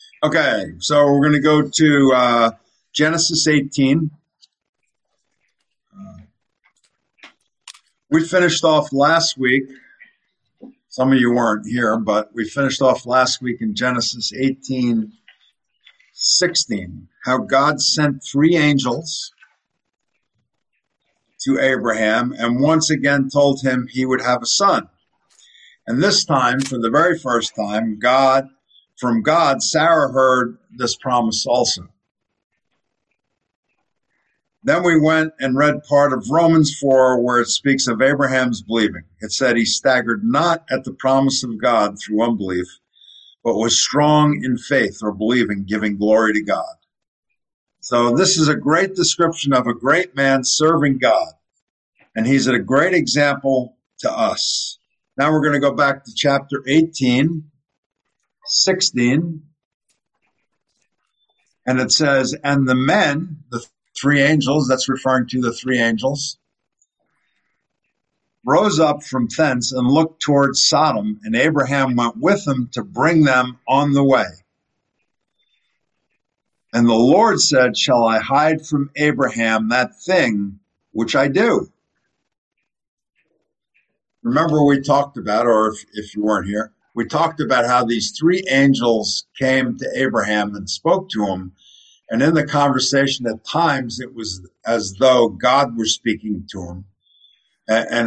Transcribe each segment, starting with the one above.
Okay, so we're going to go to Genesis 18. We finished off last week. Some of you weren't here, but we finished off last week in Genesis 18:16, how God sent three angels to Abraham and once again told him he would have a son. And this time, for the very first time, from God, Sarah heard this promise also. Then we went and read part of Romans 4 where it speaks of Abraham's believing. It said he staggered not at the promise of God through unbelief, but was strong in faith or believing, giving glory to God. So this is a great description of a great man serving God. And he's a great example to us. Now we're going to go back to chapter 18:16. And it says, and the men, the three angels, that's referring to the three angels, rose up from thence and looked towards Sodom, and Abraham went with them to bring them on the way. And the Lord said, shall I hide from Abraham that thing which I do? Remember we talked about, or if you weren't here, we talked about how these three angels came to Abraham and spoke to him. And in the conversation, at times, it was as though God were speaking to him. And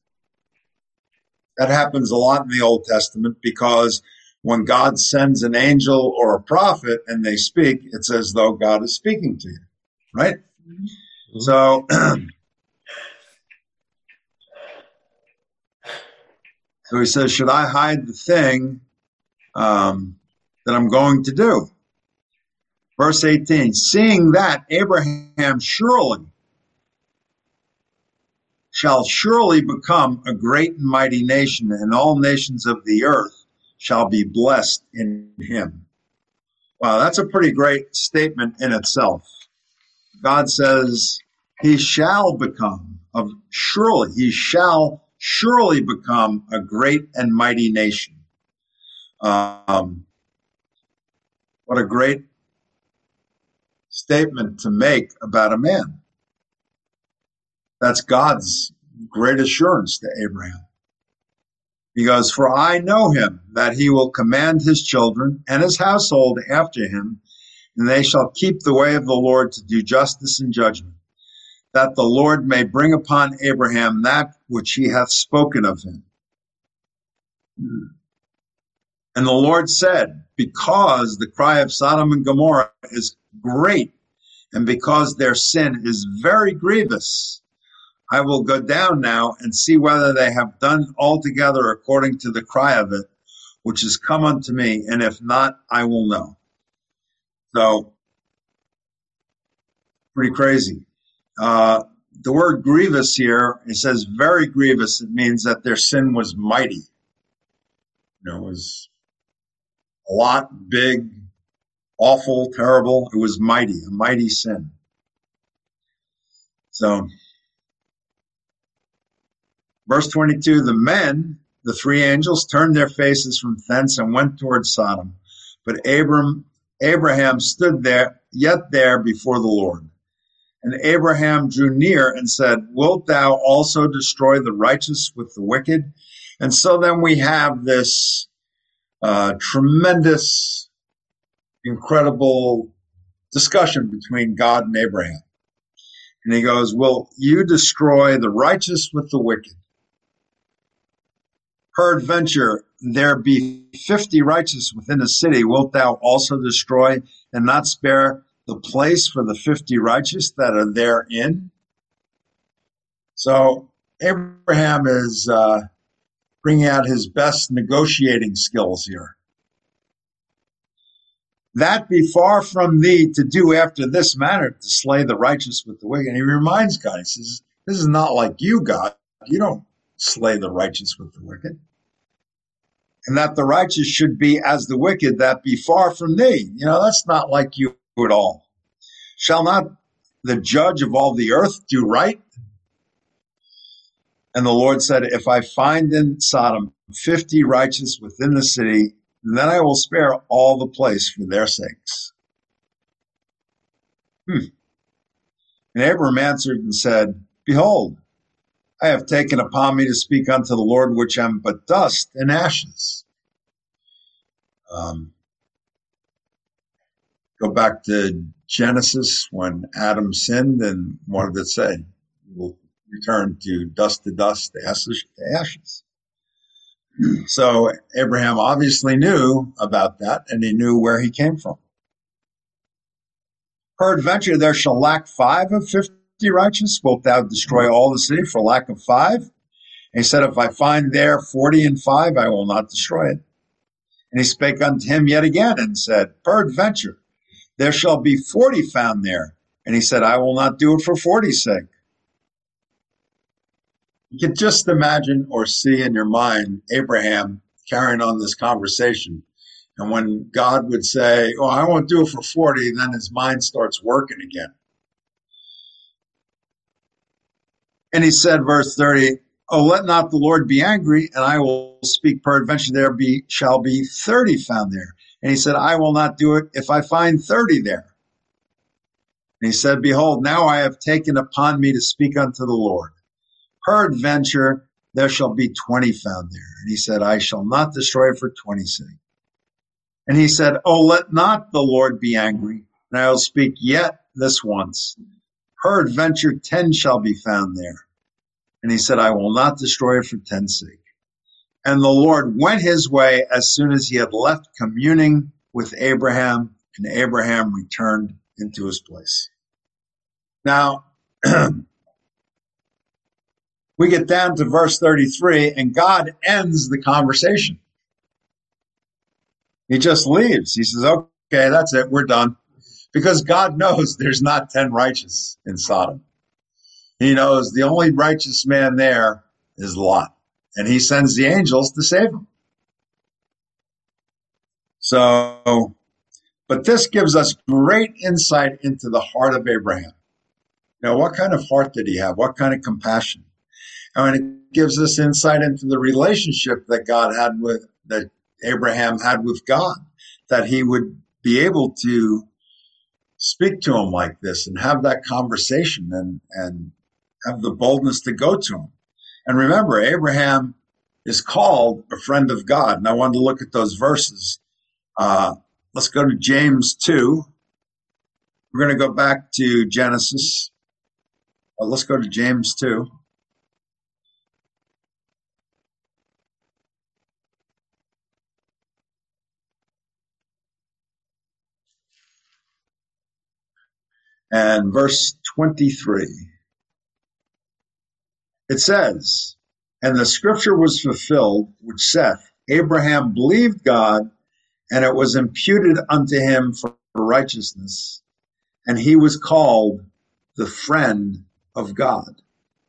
that happens a lot in the Old Testament, because when God sends an angel or a prophet and they speak, it's as though God is speaking to you, right? Mm-hmm. So he says, should I hide the thing that I'm going to do? Verse 18, seeing that Abraham shall surely become a great and mighty nation, and all nations of the earth shall be blessed in him. Wow, that's a pretty great statement in itself. God says he shall surely become a great and mighty nation. What a great statement to make about a man. That's God's great assurance to Abraham. He goes, for I know him, that he will command his children and his household after him, and they shall keep the way of the Lord to do justice and judgment, that the Lord may bring upon Abraham that which he hath spoken of him. And the Lord said, because the cry of Sodom and Gomorrah is great, and because their sin is very grievous, I will go down now and see whether they have done altogether according to the cry of it, which is come unto me, and if not, I will know. So, pretty crazy. The word grievous here, it says very grievous. It means that their sin was mighty. It was a lot, big, awful, terrible. It was mighty, a mighty sin. So, verse 22, the men, the three angels, turned their faces from thence and went towards Sodom. But Abraham stood there before the Lord. And Abraham drew near and said, wilt thou also destroy the righteous with the wicked? And so then we have this tremendous, incredible discussion between God and Abraham. And he goes, will you destroy the righteous with the wicked? Peradventure, there be 50 righteous within a city, wilt thou also destroy and not spare the place for the 50 righteous that are therein? So Abraham is bringing out his best negotiating skills here. That be far from thee to do after this manner, to slay the righteous with the wicked. And he reminds God, he says, this is not like you, God. You don't slay the righteous with the wicked. And that the righteous should be as the wicked, that be far from thee. That's not like you at all. Shall not the judge of all the earth do right? And the Lord said, if I find in Sodom 50 righteous within the city, and then I will spare all the place for their sakes. And Abram answered and said, Behold, I have taken upon me to speak unto the Lord, which am but dust and ashes. Go back to Genesis when Adam sinned, and what did it say? We'll return to dust, ashes to ashes. So Abraham obviously knew about that, and he knew where he came from. Peradventure there shall lack 5 of 50 righteous. Wilt thou destroy all the city for lack of 5? And he said, If I find there 40 and 5, I will not destroy it. And he spake unto him yet again and said, Peradventure there shall be 40 found there. And he said, I will not do it for 40's sake. You can just imagine or see in your mind Abraham carrying on this conversation. And when God would say, oh, I won't do it for 40, then his mind starts working again. And he said, verse 30, Oh, let not the Lord be angry, and I will speak, peradventure there shall be 30 found there. And he said, I will not do it if I find 30 there. And he said, Behold, now I have taken upon me to speak unto the Lord. Peradventure there shall be 20 found there. And he said, I shall not destroy it for 20's sake. And he said, Oh, let not the Lord be angry, and I will speak yet this once. Peradventure 10 shall be found there. And he said, I will not destroy it for 10's sake. And the Lord went his way as soon as he had left communing with Abraham, and Abraham returned into his place. Now, we get down to verse 33, and God ends the conversation. He just leaves. He says, okay, that's it. We're done. Because God knows there's not 10 righteous in Sodom. He knows the only righteous man there is Lot. And he sends the angels to save him. So, but this gives us great insight into the heart of Abraham. Now, what kind of heart did he have? What kind of compassion? I mean, it gives us insight into the relationship that Abraham had with God, that he would be able to speak to him like this and have that conversation and have the boldness to go to him. And remember, Abraham is called a friend of God. And I wanted to look at those verses. Let's go to James 2. We're going to go back to Genesis. Let's go to James 2. And verse 23. It says, And the scripture was fulfilled, which saith, Abraham believed God, and it was imputed unto him for righteousness, and he was called the friend of God.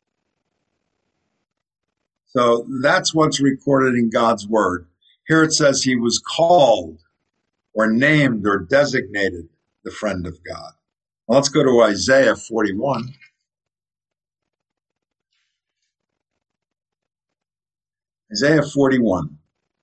So that's what's recorded in God's word. Here it says he was called or named or designated the friend of God. Well, let's go to Isaiah 41. Isaiah 41.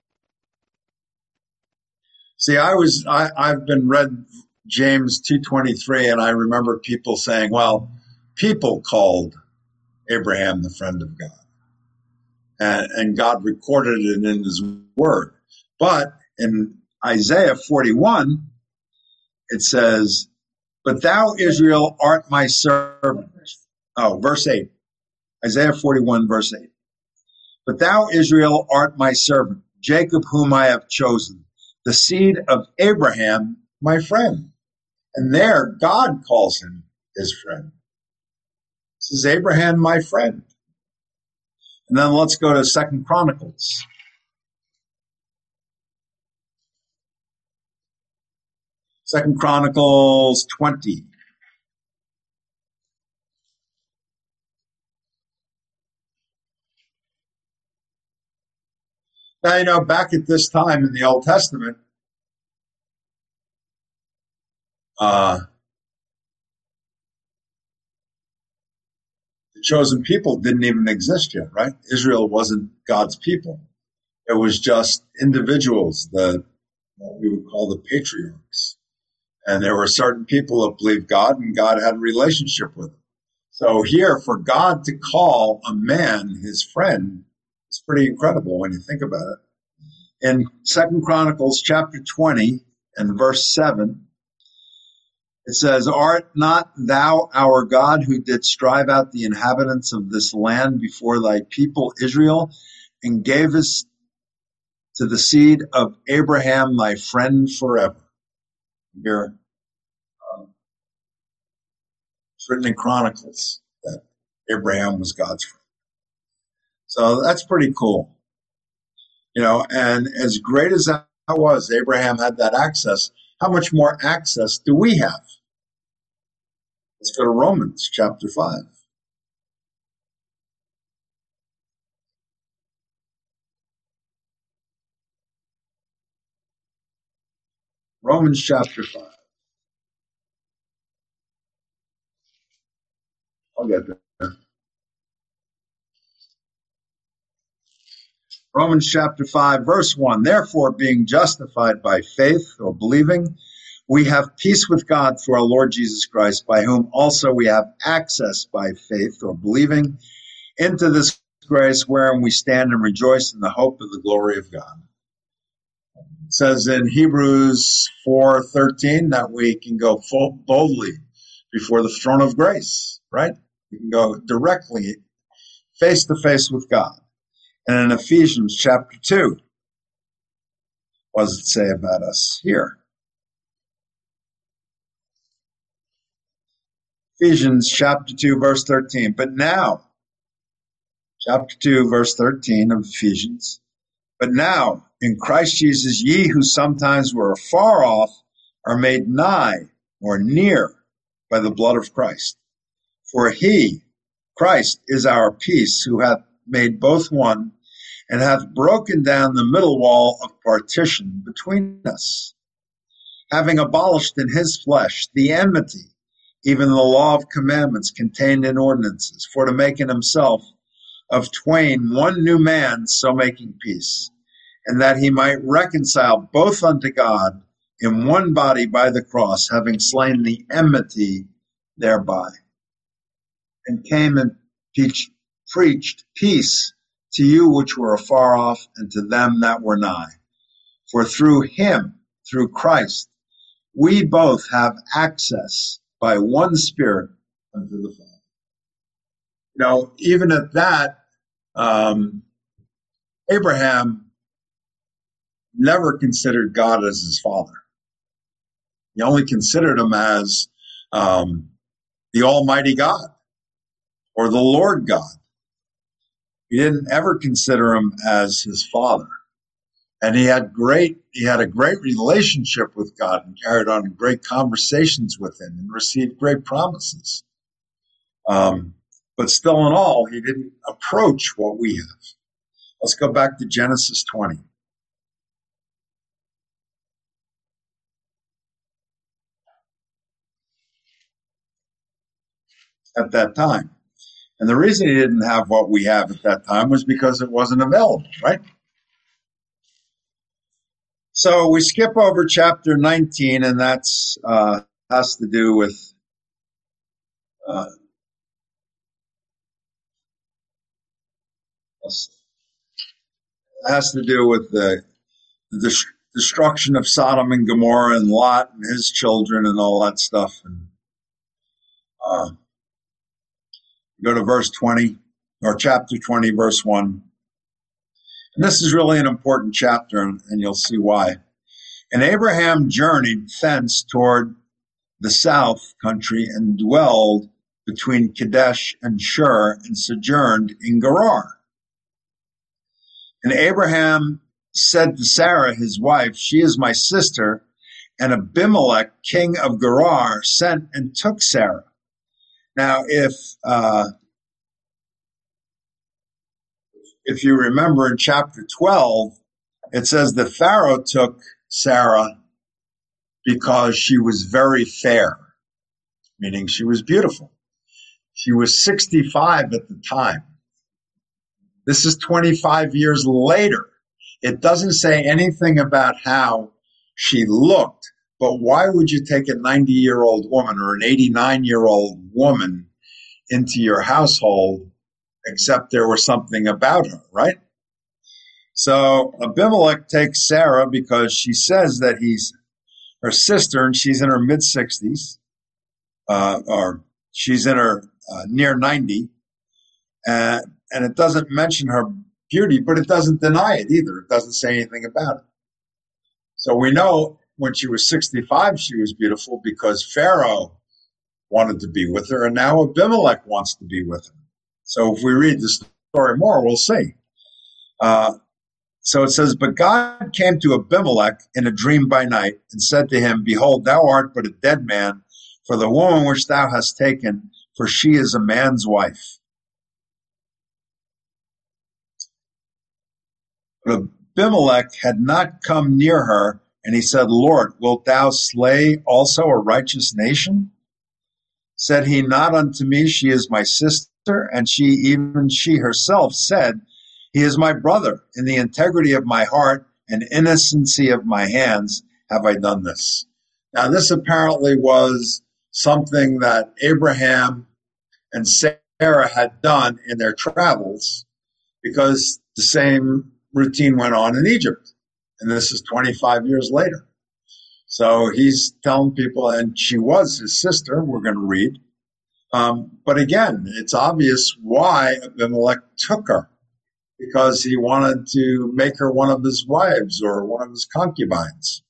See, I've been read James 2:23, and I remember people saying, well, people called Abraham the friend of God. And God recorded it in his word. But in Isaiah 41, it says, But thou, Israel, art my servant. Oh, verse 8. Isaiah 41, verse 8. But thou, Israel, art my servant, Jacob whom I have chosen, the seed of Abraham, my friend. And there God calls him his friend. This is Abraham, my friend. And then let's go to 2 Chronicles. Second Chronicles 20. Now, back at this time in the Old Testament, the chosen people didn't even exist yet, right? Israel wasn't God's people. It was just individuals, the what we would call the patriarchs. And there were certain people that believed God, and God had a relationship with them. So here, for God to call a man his friend is pretty incredible when you think about it. In 2 Chronicles chapter 20 and verse 7, it says, "Art not thou our God, who didst drive out the inhabitants of this land before thy people Israel, and gavest to the seed of Abraham thy friend forever?" Here, it's written in Chronicles that Abraham was God's friend. So that's pretty cool. And as great as that was, Abraham had that access. How much more access do we have? Let's go to Romans chapter 5. Romans chapter 5. I'll get there. Romans chapter 5, verse 1. "Therefore, being justified by faith or believing, we have peace with God through our Lord Jesus Christ, by whom also we have access by faith or believing into this grace wherein we stand and rejoice in the hope of the glory of God." It says in Hebrews 4:13 that we can go boldly before the throne of grace, right? We can go directly face to face with God. And in Ephesians chapter 2, what does it say about us here? Ephesians chapter 2, verse 13. "But now," chapter 2, verse 13 of Ephesians, "but now in Christ Jesus, ye who sometimes were far off are made nigh or near by the blood of Christ. For he, Christ, is our peace, who hath made both one, and hath broken down the middle wall of partition between us, having abolished in his flesh the enmity, even the law of commandments contained in ordinances, for to make in himself of twain one new man, so making peace, and that he might reconcile both unto God in one body by the cross, having slain the enmity thereby, and came and preached peace to you which were afar off, and to them that were nigh. For through him, through Christ, we both have access by one Spirit unto the Father." Even at that, Abraham never considered God as his father. He only considered him as the Almighty God or the Lord God. He didn't ever consider him as his father. And he had a great relationship with God, and carried on great conversations with him, and received great promises. But still in all, he didn't approach what we have. Let's go back to Genesis 20. At that time. And the reason he didn't have what we have at that time was because it wasn't available, right? So we skip over chapter 19, and that's has to do with the destruction of Sodom and Gomorrah and Lot and his children and all that stuff. And go to verse 20, or chapter 20, verse 1. And this is really an important chapter, and you'll see why. "And Abraham journeyed thence toward the south country, and dwelled between Kadesh and Shur, and sojourned in Gerar. And Abraham said to Sarah his wife, She is my sister. And Abimelech, king of Gerar, sent and took Sarah." Now, if you remember in chapter 12, it says that Pharaoh took Sarah because she was very fair, meaning she was beautiful. She was 65 at the time. This is 25 years later. It doesn't say anything about how She looked, but why would you take a 90-year-old woman or an 89-year-old woman into your household except there was something about her, right? So Abimelech takes Sarah because she says that he's her sister and she's in her mid-60s, or she's in her near 90, and it doesn't mention her beauty, but it doesn't deny it either. It doesn't say anything about it. So we know when she was 65, she was beautiful because Pharaoh wanted to be with her, and now Abimelech wants to be with her. So if we read the story more, we'll see. So it says, but God came to Abimelech in a dream by night and said to him, behold, thou art but a dead man, for the woman which thou hast taken, for she is a man's wife. But Abimelech had not come near her, and he said, Lord, wilt thou slay also a righteous nation? Said he not unto me, she is my sister? And even she herself said, he is my brother. In the integrity of my heart and innocency of my hands have I done this. Now, this apparently was something that Abraham and Sarah had done in their travels, because the same routine went on in Egypt. And this is 25 years later. So he's telling people, and she was his sister, we're going to read. But again, it's obvious why Abimelech took her, because he wanted to make her one of his wives or one of his concubines.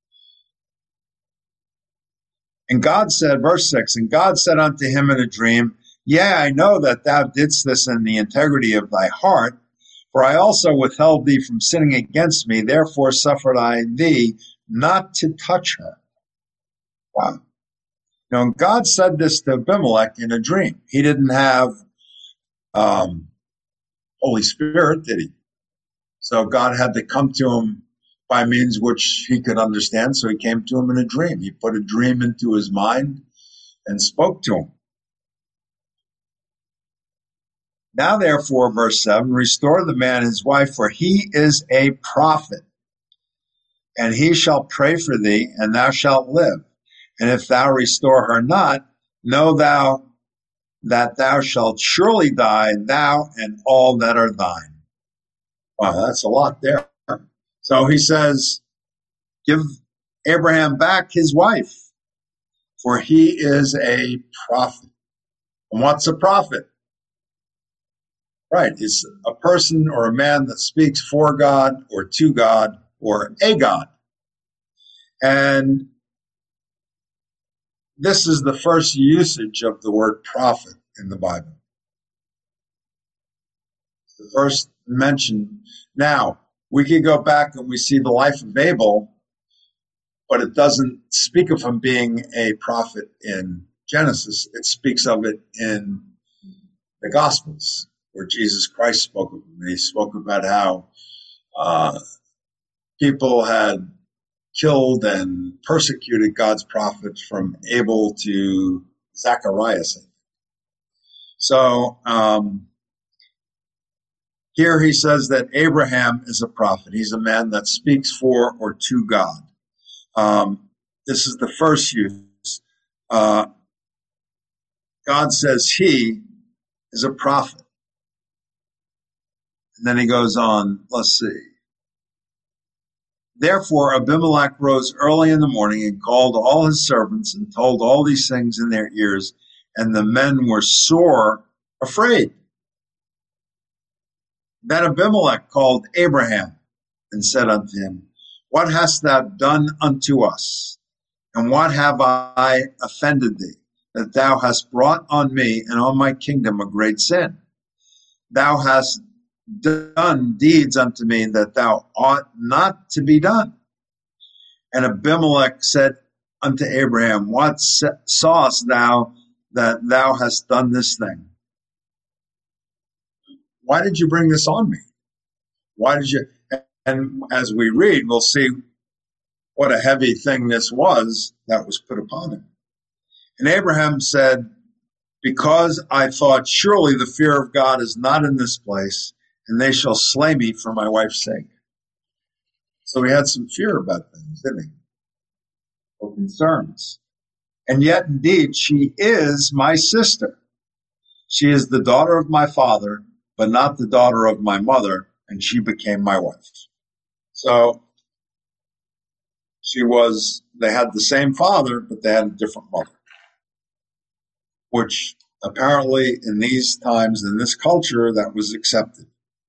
And God said, verse 6, and God said unto him in a dream, yea, I know that thou didst this in the integrity of thy heart, for I also withheld thee from sinning against me, therefore suffered I thee not to touch her. Wow. Now, God said this to Abimelech in a dream. He didn't have Holy Spirit, did he? So God had to come to him by means which he could understand. So he came to him in a dream. He put a dream into his mind and spoke to him. Now, therefore, verse 7, restore the man his wife, for he is a prophet, and he shall pray for thee, and thou shalt live. And if thou restore her not, know thou that thou shalt surely die, thou and all that are thine. Wow, that's a lot there. So he says, give Abraham back his wife, for he is a prophet. And what's a prophet? Right, it's a person or a man that speaks for God or to God or a God. And this is the first usage of the word prophet in the Bible. It's the first mention. Now, we could go back and we see the life of Abel, but it doesn't speak of him being a prophet in Genesis. It speaks of it in the Gospels, where Jesus Christ spoke of him. And he spoke about how people had killed and persecuted God's prophets from Abel to Zacharias. So here he says that Abraham is a prophet. He's a man that speaks for or to God. This is the first use. God says he is a prophet. And then he goes on, let's see. Therefore Abimelech rose early in the morning and called all his servants and told all these things in their ears, and the men were sore afraid. Then Abimelech called Abraham and said unto him, what hast thou done unto us? And what have I offended thee, that thou hast brought on me and on my kingdom a great sin? Thou hast done deeds unto me that thou ought not to be done. And Abimelech said unto Abraham, what sawest thou that thou hast done this thing? Why did you bring this on me? Why did you? And as we read, we'll see what a heavy thing this was that was put upon him. And Abraham said, because I thought, surely the fear of God is not in this place, and they shall slay me for my wife's sake. So he had some fear about things, didn't he? Or concerns. And yet, indeed, she is my sister. She is the daughter of my father, but not the daughter of my mother, and she became my wife. So they had the same father, but they had a different mother, which apparently in these times, in this culture, that was accepted.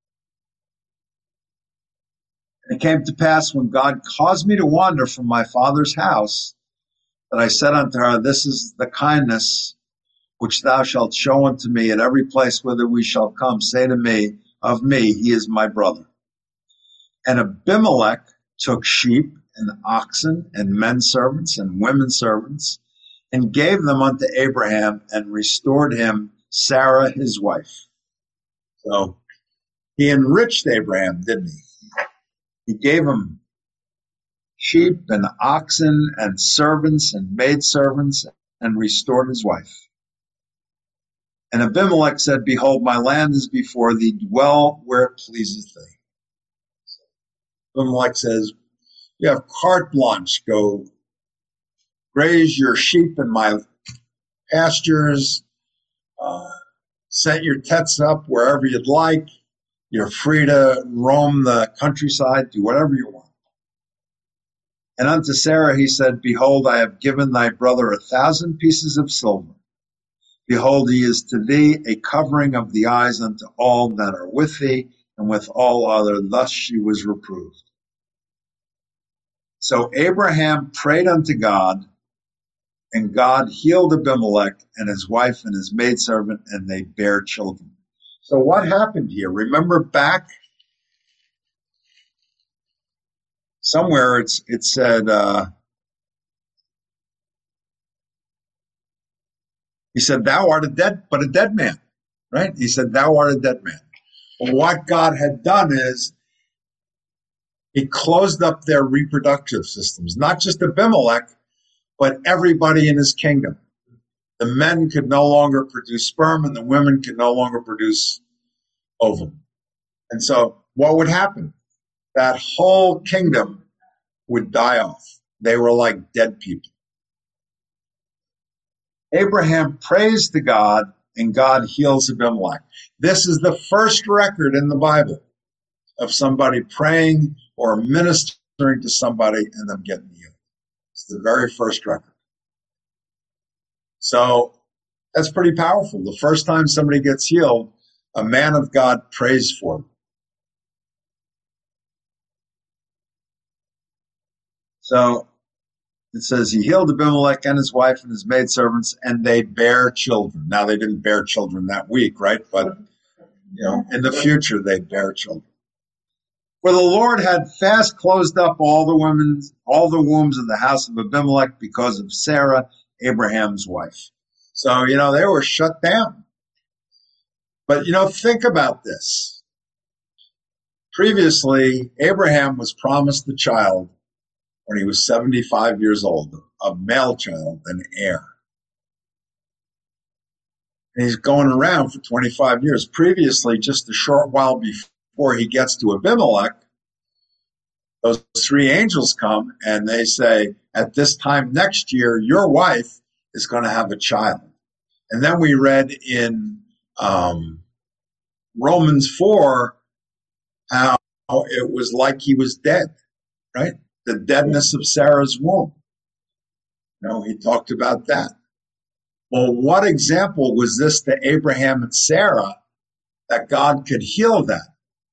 And it came to pass when God caused me to wander from my father's house, that I said unto her, this is the kindness which thou shalt show unto me at every place whither we shall come. Say to me, of me, he is my brother. And Abimelech took sheep and oxen and men servants and women servants and gave them unto Abraham and restored him Sarah his wife. So he enriched Abraham, didn't he? He gave him sheep and oxen and servants and maidservants and restored his wife. And Abimelech said, behold, my land is before thee, dwell where it pleaseth thee. Abimelech says, you have carte blanche, go graze your sheep in my pastures, set your tents up wherever you'd like. You're free to roam the countryside, do whatever you want. And unto Sarah he said, behold, I have given thy brother 1,000 pieces of silver. Behold, he is to thee a covering of the eyes unto all that are with thee, and with all other. Thus she was reproved. So Abraham prayed unto God, and God healed Abimelech and his wife and his maidservant, and they bare children. So what happened here? Remember back somewhere it said, he said, thou art a dead man, right? He said, thou art a dead man. Well, what God had done is he closed up their reproductive systems, not just Abimelech, but everybody in his kingdom. The men could no longer produce sperm and the women could no longer produce ovum. And so what would happen? That whole kingdom would die off. They were like dead people. Abraham prays to God and God heals Abimelech. This is the first record in the Bible of somebody praying or ministering to somebody and them getting healed. It's the very first record. So that's pretty powerful. The first time somebody gets healed, a man of God prays for them. So it says he healed Abimelech and his wife and his maidservants, and they bare children. Now they didn't bear children that week, right? But in the future they bear children. For the Lord had fast closed up all the wombs of the house of Abimelech because of Sarah, Abraham's wife. So, they were shut down. But, think about this. Previously, Abraham was promised a child when he was 75 years old, a male child, an heir. And he's going around for 25 years. Previously, just a short while before he gets to Abimelech, those three angels come and they say, at this time next year, your wife is going to have a child. And then we read in Romans 4 how it was like he was dead, right? The deadness of Sarah's womb. He talked about that. Well, what example was this to Abraham and Sarah that God could heal that?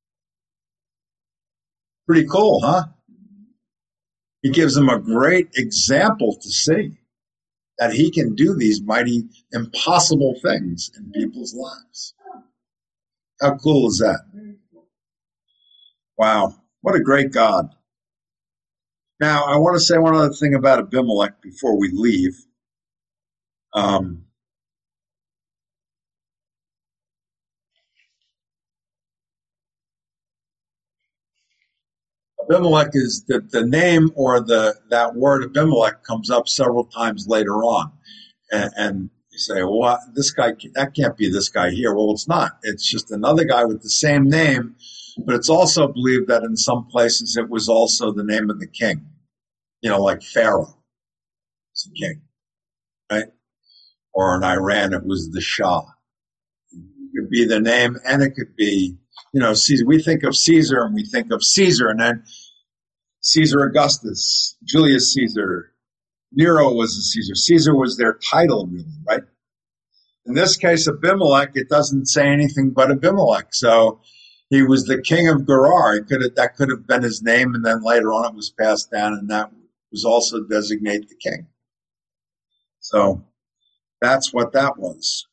Pretty cool, huh? He gives them a great example to see that he can do these mighty, impossible things in people's lives. How cool is that? Wow, what a great God. Now, I want to say one other thing about Abimelech before we leave. Abimelech is the name, or that word Abimelech comes up several times later on. And you say, well, this guy, that can't be this guy here. Well, it's not. It's just another guy with the same name But it's also believed that in some places it was also the name of the king, like Pharaoh is the king, right? Or in Iran, it was the Shah. It could be the name, and it could be, Caesar. We think of Caesar, and we think of Caesar, and then Caesar Augustus, Julius Caesar, Nero was a Caesar. Caesar was their title, really, right? In this case, Abimelech, it doesn't say anything but Abimelech. So he was the king of Gerar. That could have been his name, and then later on it was passed down, and that was also designate the king. So that's what that was.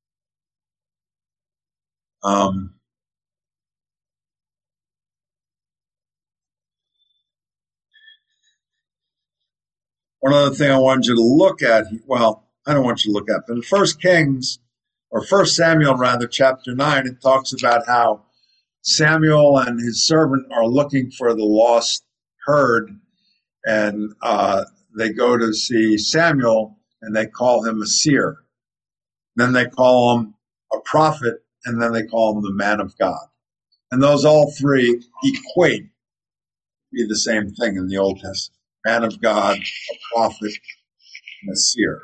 One other thing I wanted you to look at, well, I don't want you to look at, but in First Samuel, rather, chapter 9, it talks about how Samuel and his servant are looking for the lost herd, and they go to see Samuel, and they call him a seer. Then they call him a prophet, and then they call him the man of God. And those all three equate to be the same thing in the Old Testament. Man of God, a prophet, and a seer.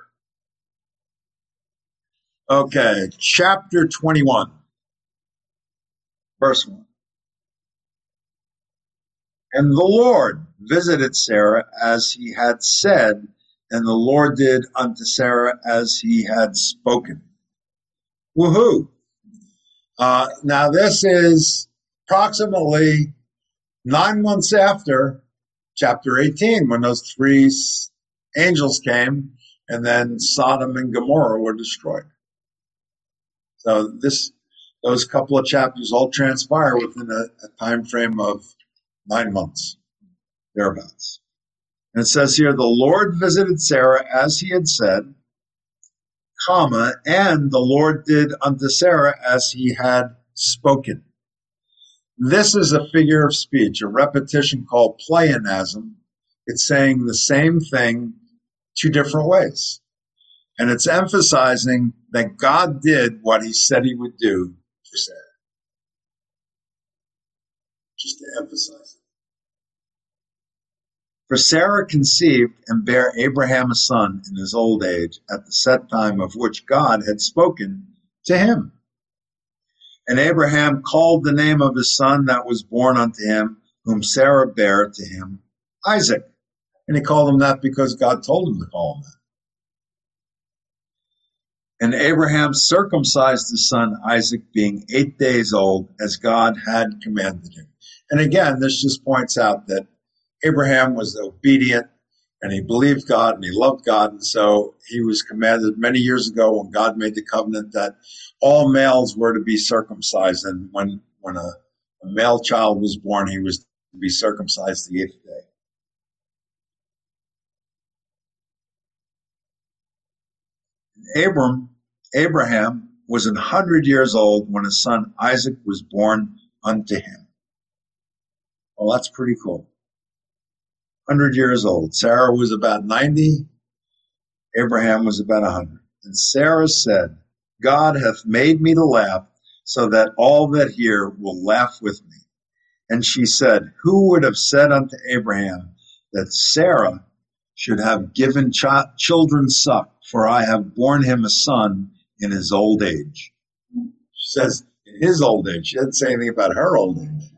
Okay, chapter 21, verse 1. And the Lord visited Sarah as he had said, and the Lord did unto Sarah as he had spoken. Woohoo! Now this is approximately 9 months after chapter 18, when those three angels came, and then Sodom and Gomorrah were destroyed. So those couple of chapters all transpire within a time frame of 9 months, thereabouts. And it says here, the Lord visited Sarah as he had said, and the Lord did unto Sarah as he had spoken. This is a figure of speech, a repetition called pleonasm. It's saying the same thing 2 different ways. And it's emphasizing that God did what he said he would do for Sarah. Just to emphasize it. For Sarah conceived and bare Abraham a son in his old age at the set time of which God had spoken to him. And Abraham called the name of his son that was born unto him, whom Sarah bare to him, Isaac. And he called him that because God told him to call him that. And Abraham circumcised his son Isaac, being 8 days old, as God had commanded him. And again, this just points out that Abraham was obedient, and he believed God, and he loved God, and so he was commanded many years ago when God made the covenant that all males were to be circumcised, and when a male child was born, he was to be circumcised the 8th day. Abraham was 100 years old when his son Isaac was born unto him. Well, that's pretty cool. 100 years old. Sarah was about 90. Abraham was about 100. And Sarah said, God hath made me to laugh, so that all that hear will laugh with me. And she said, who would have said unto Abraham that Sarah should have given children suck, for I have borne him a son in his old age. She says, in his old age. She didn't say anything about her old age.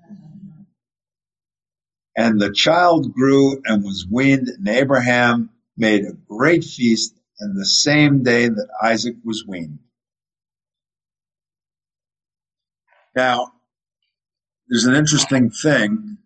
And the child grew and was weaned, and Abraham made a great feast, and the same day that Isaac was weaned. Now, there's an interesting thing.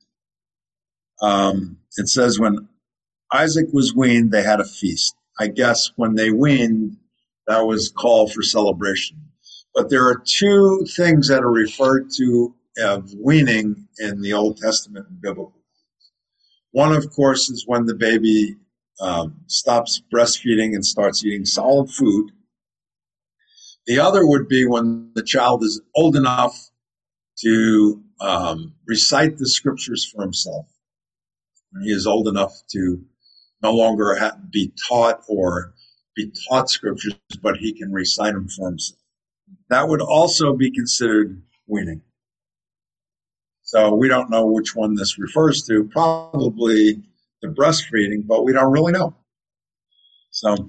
It says when Isaac was weaned, they had a feast. I guess when they weaned, that was called for celebration. But there are 2 things that are referred to of weaning in the Old Testament and biblical. One, of course, is when the baby stops breastfeeding and starts eating solid food. The other would be when the child is old enough to recite the scriptures for himself. When he is old enough to no longer be taught scriptures, but he can recite them for himself. That would also be considered weaning. So we don't know which one this refers to, probably the breastfeeding, but we don't really know. So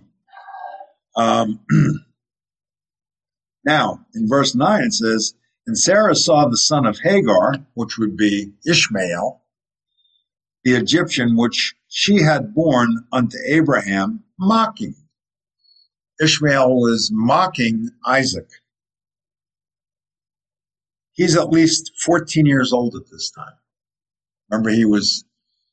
now in verse 9 it says, and Sarah saw the son of Hagar, which would be Ishmael, the Egyptian, which she had born unto Abraham, mocking. Ishmael was mocking Isaac. He's at least 14 years old at this time. Remember, he was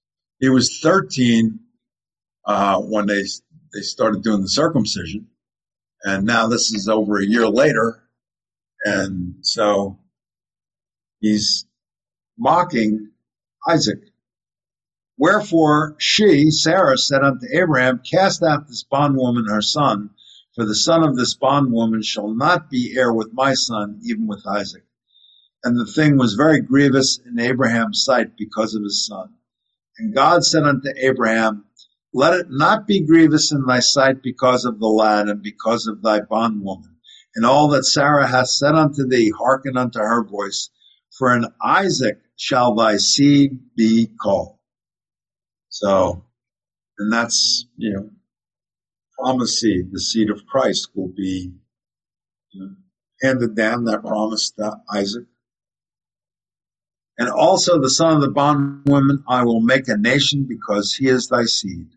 13 when they started doing the circumcision, and now this is over a year later, and so he's mocking Isaac. Wherefore she, Sarah, said unto Abraham, cast out this bondwoman her son, for the son of this bondwoman shall not be heir with my son, even with Isaac. And the thing was very grievous in Abraham's sight because of his son. And God said unto Abraham, let it not be grievous in thy sight because of the lad and because of thy bondwoman. And all that Sarah hath said unto thee, hearken unto her voice. For in Isaac shall thy seed be called. So, and that's, promised seed, the seed of Christ will be handed down, that promise to Isaac. And also the son of the bondwoman I will make a nation because he is thy seed.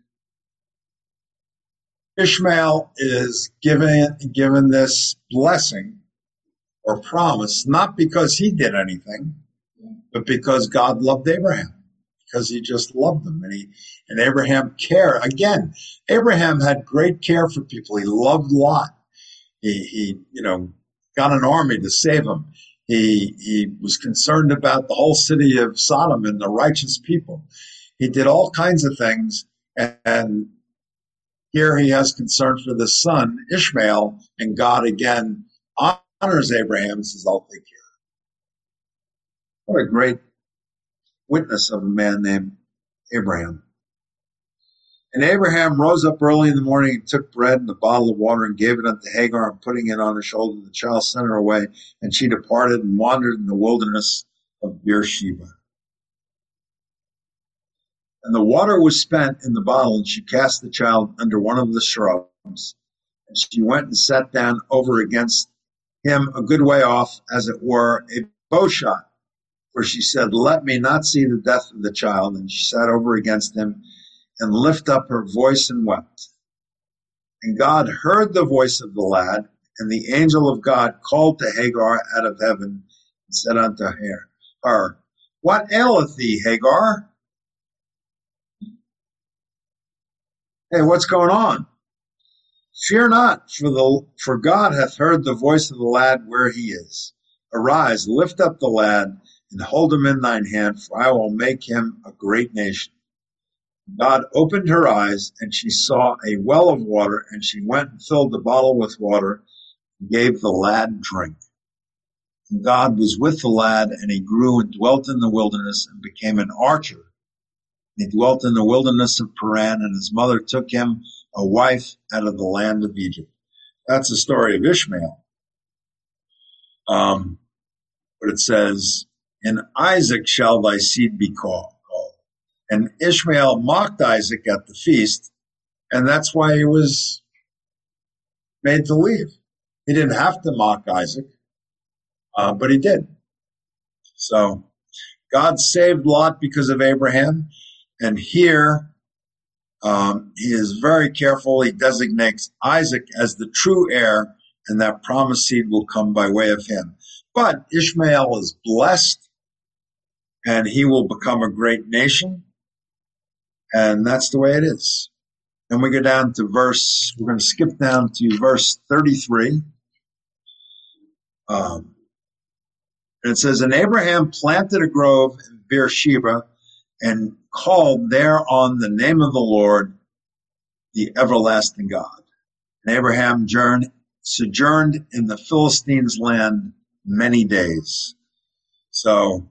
Ishmael is given this blessing or promise, not because he did anything, but because God loved Abraham, because he just loved him. And Abraham cared. Again, Abraham had great care for people. He loved Lot. He got an army to save him. He was concerned about the whole city of Sodom and the righteous people. He did all kinds of things, and here he has concern for the son, Ishmael, and God again honors Abraham and says, I'll take care of it. What a great witness of a man named Abraham. And Abraham rose up early in the morning and took bread and a bottle of water and gave it unto Hagar, and putting it on her shoulder, the child sent her away, and she departed and wandered in the wilderness of Beersheba. And the water was spent in the bottle, and she cast the child under one of the shrubs. And she went and sat down over against him a good way off, as it were a bow shot. For she said, let me not see the death of the child. And she sat over against him and lifted up her voice and wept. And God heard the voice of the lad, and the angel of God called to Hagar out of heaven and said unto her, what aileth thee, Hagar? Hey, what's going on? Fear not, for God hath heard the voice of the lad where he is. Arise, lift up the lad, and hold him in thine hand, for I will make him a great nation. God opened her eyes, and she saw a well of water, and she went and filled the bottle with water, and gave the lad drink. And God was with the lad, and he grew and dwelt in the wilderness, and became an archer. He dwelt in the wilderness of Paran, and his mother took him a wife out of the land of Egypt. That's the story of Ishmael. But it says, in Isaac shall thy seed be called. And Ishmael mocked Isaac at the feast, and that's why he was made to leave. He didn't have to mock Isaac, but he did. So God saved Lot because of Abraham, and here he is very careful. He designates Isaac as the true heir, and that promised seed will come by way of him. But Ishmael is blessed, and he will become a great nation. And that's the way it is. And we go down to we're going to skip down to verse 33. And it says, and Abraham planted a grove in Beersheba and called thereon the name of the Lord, the everlasting God. And Abraham sojourned in the Philistines' land many days. So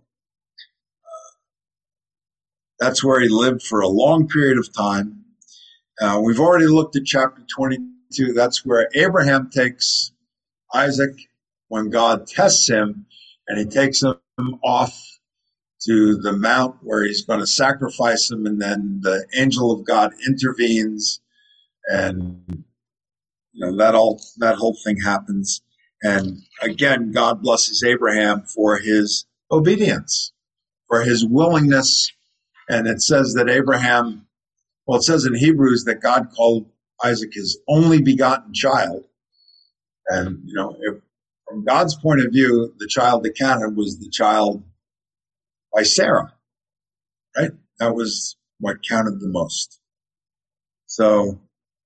that's where he lived for a long period of time. We've already looked at chapter 22. That's where Abraham takes Isaac when God tests him, and he takes him off to the mount where he's going to sacrifice him, and then the angel of God intervenes, and that whole thing happens. And again, God blesses Abraham for his obedience, for his willingness. And it says that it says in Hebrews that God called Isaac his only begotten child. And, if, from God's point of view, the child that counted was the child by Sarah, right? That was what counted the most. So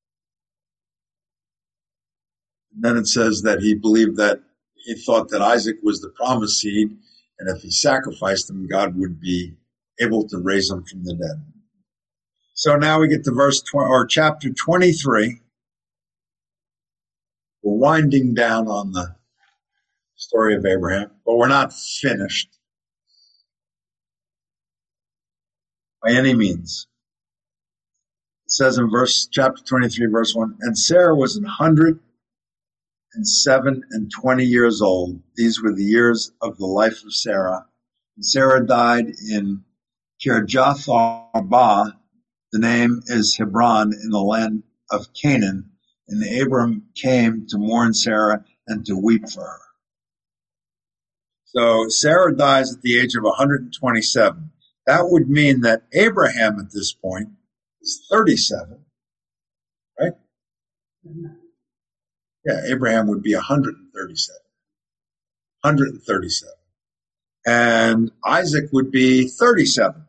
then it says that he thought that Isaac was the promised seed, and if he sacrificed him, God would be able to raise him from the dead. So now we get to chapter 23. We're winding down on the story of Abraham, but we're not finished by any means. It says in chapter 23, verse 1, and Sarah was 107 and 20 years old. These were the years of the life of Sarah. And Sarah died in Kirjath Arba. The name is Hebron, in the land of Canaan. And Abram came to mourn Sarah and to weep for her. So Sarah dies at the age of 127. That would mean that Abraham at this point is 37, right? Yeah, Abraham would be 137. 137. And Isaac would be 37.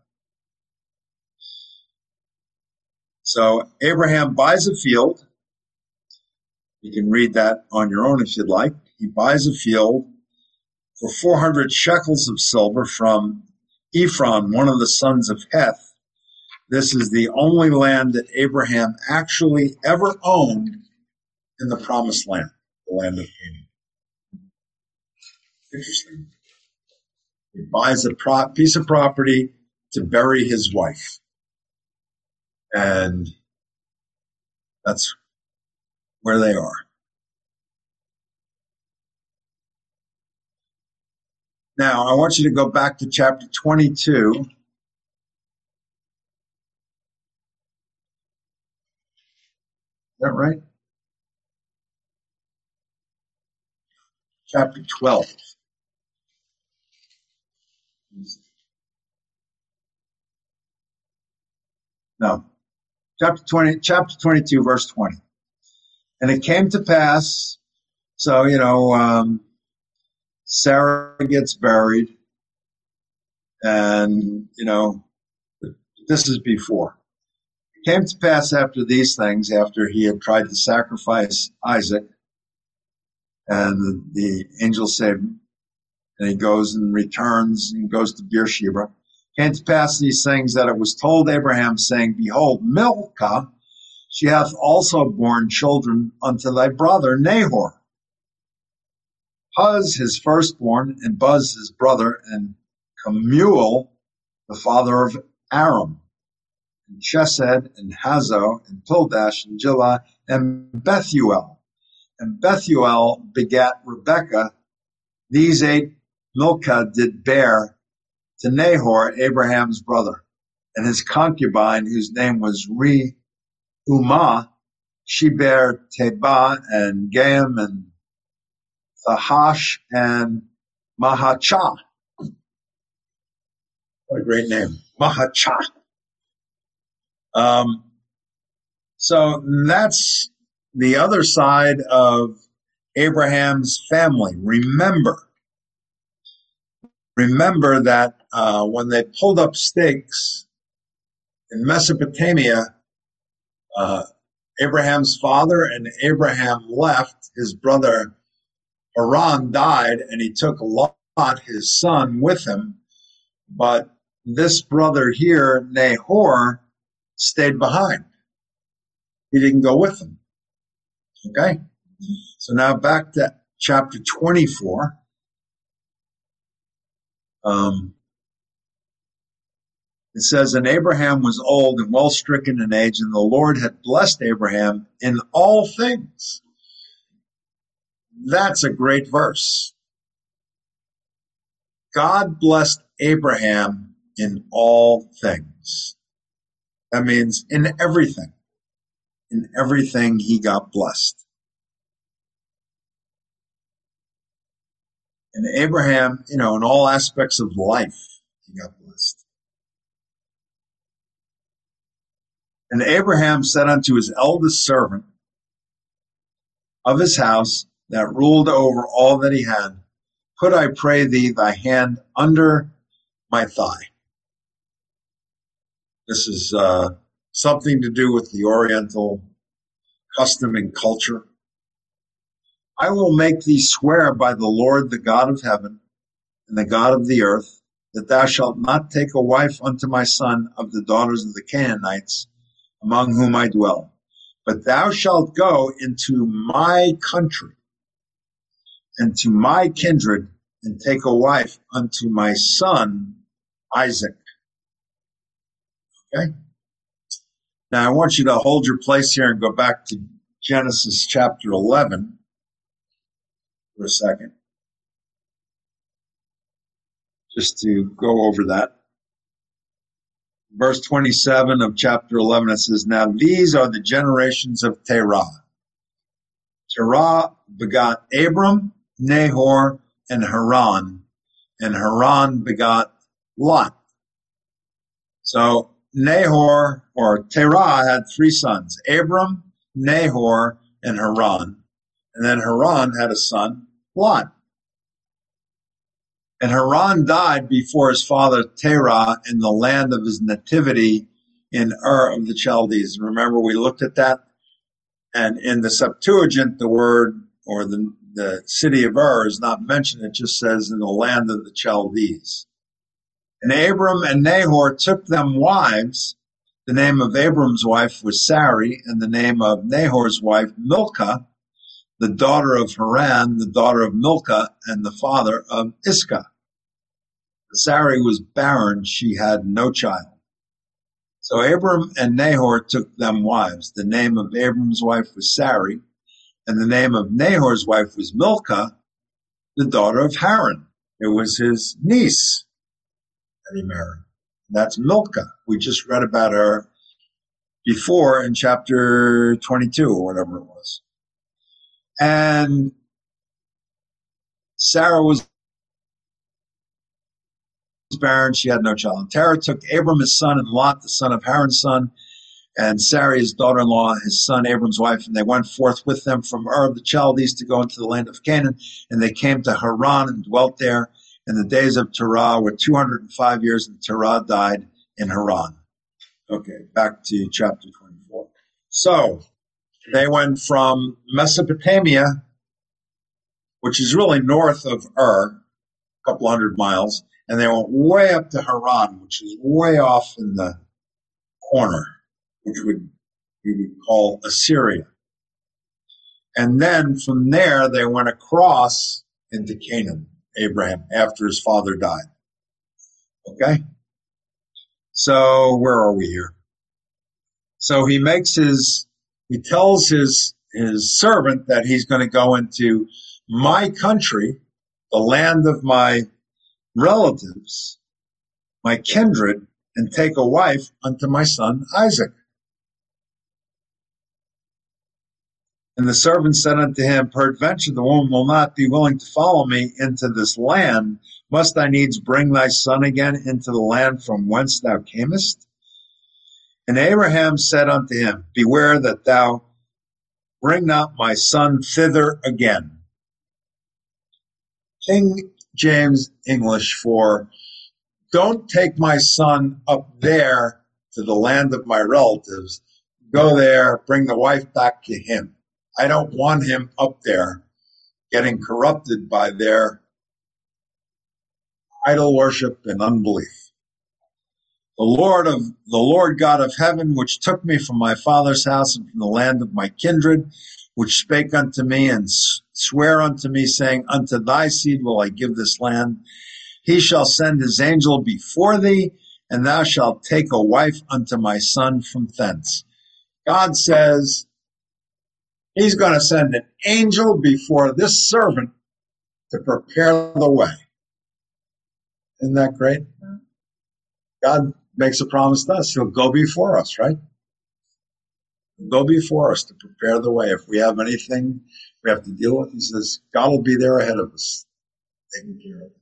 So Abraham buys a field. You can read that on your own if you'd like. He buys a field for 400 shekels of silver from Ephron, one of the sons of Heth. This is the only land that Abraham actually ever owned in the promised land, the land of Canaan. Interesting. He buys a piece of property to bury his wife. And that's where they are. Now, I want you to go back to chapter 22. Is that right? Chapter 12. No. Chapter 22, verse 20. And it came to pass, Sarah gets buried, and, this is before. It came to pass after these things, after he had tried to sacrifice Isaac, and the angel saved him, and he goes and returns and goes to Beersheba. It came to pass these things that it was told Abraham, saying, behold, Milcah, she hath also borne children unto thy brother Nahor. Huz his firstborn, and Buz his brother, and Kemuel the father of Aram, and Chesed, and Hazo, and Pildash, and Jilah, and Bethuel. And Bethuel begat Rebekah. These 8 Milcah did bear to Nahor, Abraham's brother, and his concubine, whose name was Reumah. She bare Tebah, and Gaam, and Thahash, and Mahachah. What a great name. Mahachah. So that's the other side of Abraham's family. Remember that when they pulled up stakes in Mesopotamia, Abraham's father and Abraham left. His brother Haran died, and he took Lot, his son, with him. But this brother here, Nahor, stayed behind. He didn't go with them. Okay? So now back to chapter 24. It says, and Abraham was old and well stricken in age, and the Lord had blessed Abraham in all things. That's a great verse. God blessed Abraham in all things. That means in everything. In everything he got blessed. And Abraham, in all aspects of life, he got blessed. And Abraham said unto his eldest servant of his house that ruled over all that he had, put, I pray thee, thy hand under my thigh. This is something to do with the Oriental custom and culture. I will make thee swear by the Lord, the God of heaven and the God of the earth, that thou shalt not take a wife unto my son of the daughters of the Canaanites, among whom I dwell. But thou shalt go into my country and to my kindred, and take a wife unto my son Isaac. Okay? Now I want you to hold your place here and go back to Genesis chapter 11 for a second, just to go over that. Verse 27 of chapter 11, it says, now these are the generations of Terah. Terah begot Abram, Nahor, and Haran begot Lot. So Nahor, or Terah, had three sons, Abram, Nahor, and Haran. And then Haran had a son, Lot. And Haran died before his father Terah in the land of his nativity in Ur of the Chaldees. Remember, we looked at that. And in the Septuagint, the word, or the city of Ur, is not mentioned. It just says in the land of the Chaldees. And Abram and Nahor took them wives. The name of Abram's wife was Sarai, and the name of Nahor's wife, Milcah, the daughter of Haran, the daughter of Milcah, and the father of Iscah. Sarai was barren, she had no child. So Abram and Nahor took them wives. The name of Abram's wife was Sarai, and the name of Nahor's wife was Milcah, the daughter of Haran. It was his niece that he married. That's Milcah. We just read about her before in chapter 22 or whatever it was. And Sarah was barren, she had no child. And Terah took Abram his son and Lot, the son of Haran's son, and Sarai his daughter-in-law, his son Abram's wife, and they went forth with them from Ur of the Chaldees to go into the land of Canaan, and they came to Haran and dwelt there. And the days of Terah were 205 years, and Terah died in Haran. Okay, back to chapter 24. So they went from Mesopotamia, which is really north of Ur, a couple hundred miles, and they went way up to Haran, which is way off in the corner, which we would call Assyria. And then from there, they went across into Canaan, Abraham, after his father died. Okay? So where are we here? So he tells his servant that he's going to go into my country, the land of my relatives, my kindred, and take a wife unto my son Isaac. And the servant said unto him, peradventure the woman will not be willing to follow me into this land. Must I needs bring thy son again into the land from whence thou camest? And Abraham said unto him, beware that thou bring not my son thither again. King James English for, don't take my son up there to the land of my relatives. Go there, bring the wife back to him. I don't want him up there getting corrupted by their idol worship and unbelief. The Lord God of heaven, which took me from my father's house and from the land of my kindred, which spake unto me and swear unto me, saying, unto thy seed will I give this land. He shall send his angel before thee, and thou shalt take a wife unto my son from thence. God says he's going to send an angel before this servant to prepare the way. Isn't that great? God makes a promise to us. He'll go before us, right? Go before us to prepare the way. If we have anything we have to deal with, he says, God will be there ahead of us, taking care of it.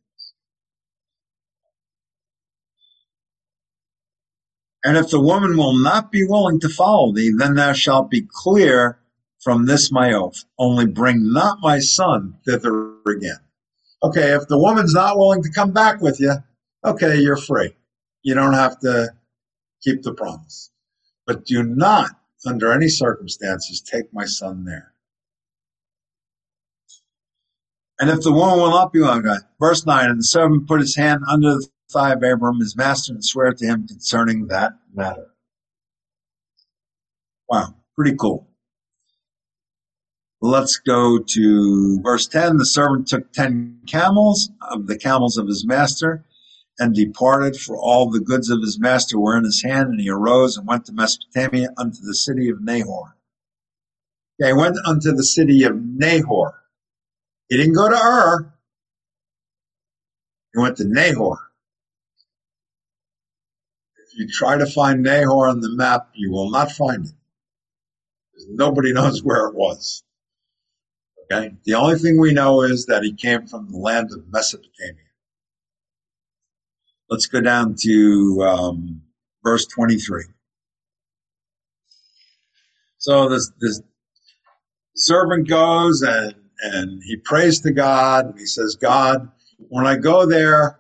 And if the woman will not be willing to follow thee, then thou shalt be clear from this my oath. Only bring not my son thither again. Okay, if the woman's not willing to come back with you, okay, you're free. You don't have to keep the promise. But do not, under any circumstances, take my son there. And if the woman will not be willing, verse 9, and the servant put his hand under the thigh of Abram, his master, and swear to him concerning that matter. Wow, pretty cool. Let's go to verse 10. The servant took 10 camels of the camels of his master and departed, for all the goods of his master were in his hand, and he arose and went to Mesopotamia unto the city of Nahor. Yeah, he went unto the city of Nahor. He didn't go to Ur. He went to Nahor. If you try to find Nahor on the map, you will not find it. Nobody knows where it was. Okay? The only thing we know is that he came from the land of Mesopotamia. Let's go down to verse 23. So this servant goes and he prays to God, and he says, God, when I go there,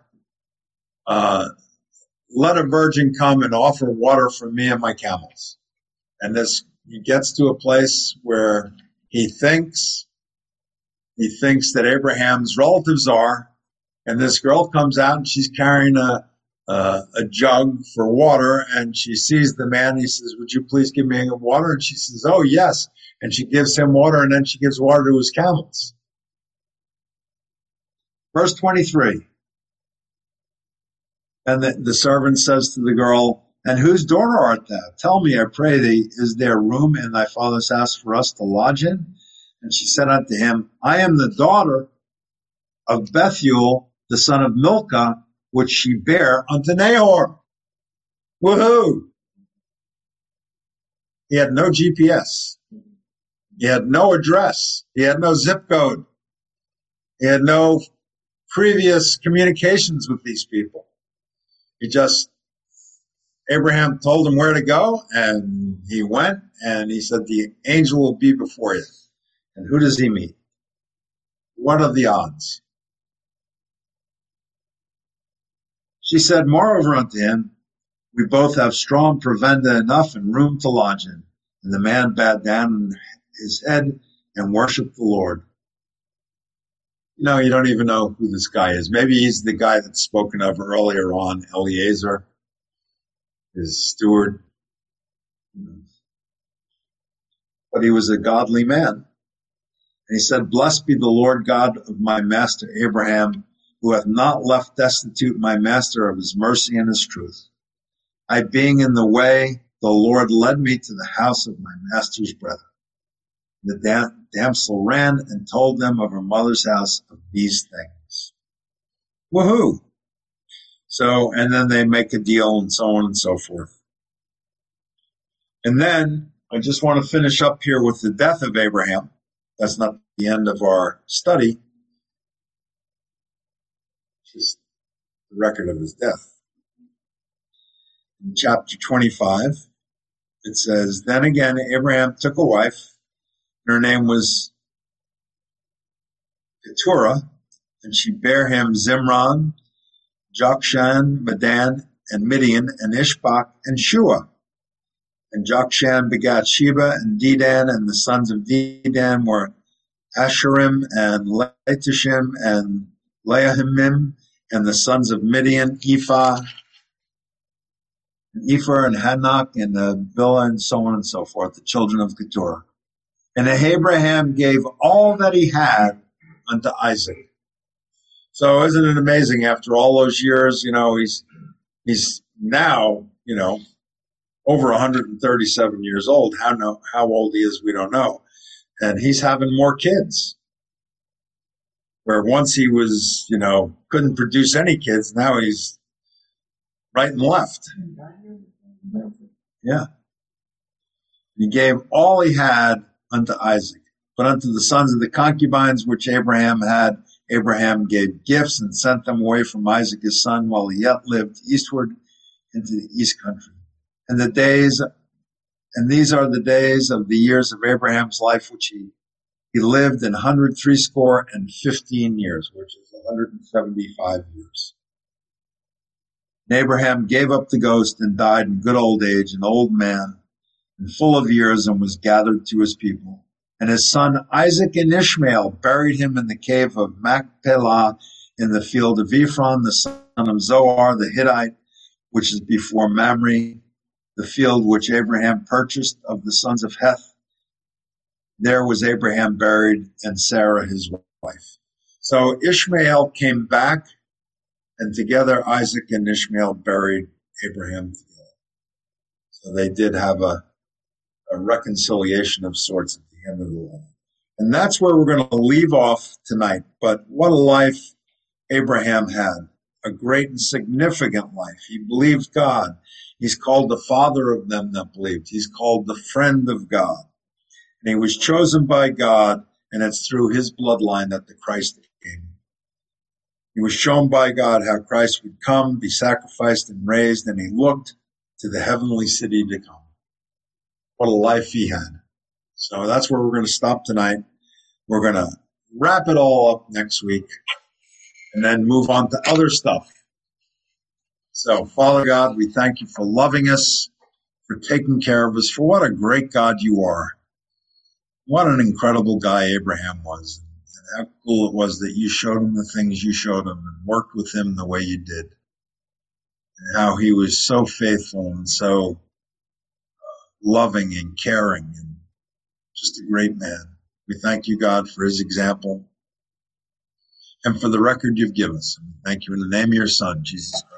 let a virgin come and offer water for me and my camels. And he gets to a place where he thinks that Abraham's relatives are, and this girl comes out and she's carrying a jug for water, and she sees the man. He says, would you please give me water? And she says, oh, yes. And she gives him water, and then she gives water to his camels. Verse 23. And the servant says to the girl, and whose daughter art thou? Tell me, I pray thee, is there room in thy father's house for us to lodge in? And she said unto him, I am the daughter of Bethuel, the son of Milcah, which she bare unto Nahor. Woohoo! He had no GPS. He had no address. He had no zip code. He had no previous communications with these people. Abraham told him where to go, and he went, and he said, the angel will be before you. And who does he meet? What are the odds? She said, moreover unto him, we both have strong provender enough and room to lodge in. And the man bowed down his head and worshiped the Lord. You don't even know who this guy is. Maybe he's the guy that's spoken of earlier on, Eliezer, his steward. But he was a godly man. And he said, blessed be the Lord God of my master Abraham, who hath not left destitute my master of his mercy and his truth. I being in the way, the Lord led me to the house of my master's brethren. The damsel ran and told them of her mother's house of these things. Woohoo! So, and then they make a deal and so on and so forth. And then I just want to finish up here with the death of Abraham. That's not the end of our study. Just the record of his death. In chapter 25, it says, then again, Abraham took a wife. Her name was Keturah, and she bare him Zimran, Jokshan, Medan, and Midian, and Ishbak, and Shua. And Jokshan begat Sheba and Dedan, and the sons of Dedan were Asherim and Letishim and Leahimim, and the sons of Midian, Ephah, and Ephah, and Hanok, and Bilhah, and so on and so forth, the children of Keturah. And Abraham gave all that he had unto Isaac. So isn't it amazing? After all those years, he's now, over 137 years old. How old he is, we don't know. And he's having more kids. where once he was, couldn't produce any kids, now he's right and left. Yeah. He gave all he had unto Isaac, but unto the sons of the concubines which Abraham had, Abraham gave gifts and sent them away from Isaac his son while he yet lived eastward into the east country. And these are the days of the years of Abraham's life, which he lived in 115 years, which is 175 years. And Abraham gave up the ghost and died in good old age, an old man, and full of years, and was gathered to his people. And his son Isaac and Ishmael buried him in the cave of Machpelah in the field of Ephron, the son of Zohar the Hittite, which is before Mamre, the field which Abraham purchased of the sons of Heth. There was Abraham buried, and Sarah his wife. So Ishmael came back, and together Isaac and Ishmael buried Abraham together. So they did have a reconciliation of sorts at the end of the line. And that's where we're going to leave off tonight. But what a life Abraham had. A great and significant life. He believed God. He's called the father of them that believed. He's called the friend of God. And he was chosen by God, and it's through his bloodline that the Christ came. He was shown by God how Christ would come, be sacrificed and raised, and he looked to the heavenly city to come. What a life he had. So that's where we're going to stop tonight. We're going to wrap it all up next week and then move on to other stuff. So, Father God, we thank you for loving us, for taking care of us, for what a great God you are. What an incredible guy Abraham was. And how cool it was that you showed him the things you showed him and worked with him the way you did. And how he was so faithful and so loving and caring and just a great man. We thank you, God, for his example and for the record you've given us. And we thank you in the name of your Son, Jesus Christ.